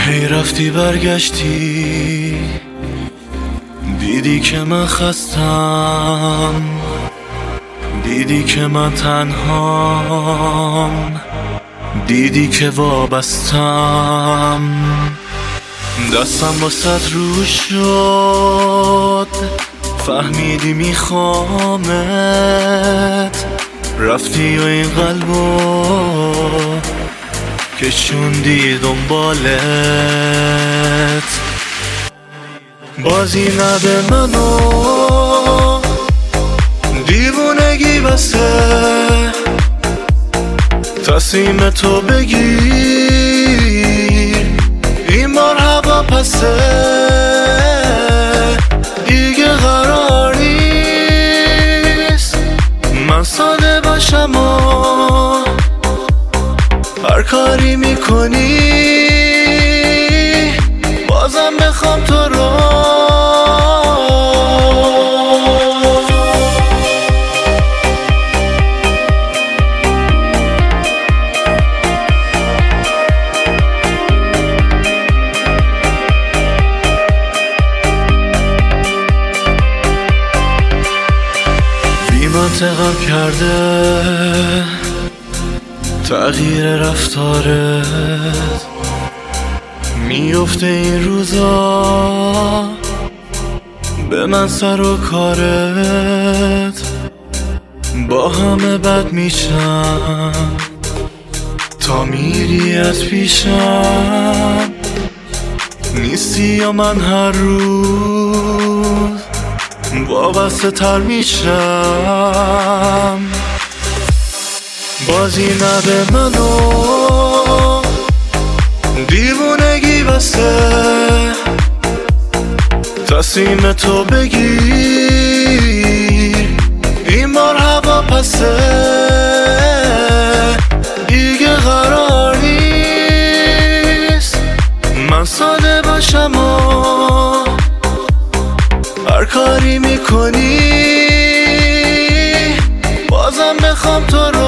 هی رفتی برگشتی، دیدی که من خستم، دیدی که من تنهام، دیدی که وابستم. دستم واسه رو شد، فهمیدی میخوامت، رفتی و این قلبو کشوندی دنبالت. بازی نده منو، دیوونگی بسه، تصمیم تو بگیر، این بار هوا پسه، دیگه قرار نیست من ساده باشم و هر کاری میکنی بازم بخوام تو رو. بی منطقم کرده تغییر رفتارت، میفته این روزا به من سر و کارت، با همه بد میشم تا میری از پیشم، نیستی یا من هر روز وابسته تر میشم. بازی نده منو، دیوونگی بسه، تصمیم تو بگیر، این بار هوا پسه، دیگه قرار نیست من ساده باشم و هر کاری میکنی بازم بخوام تو رو.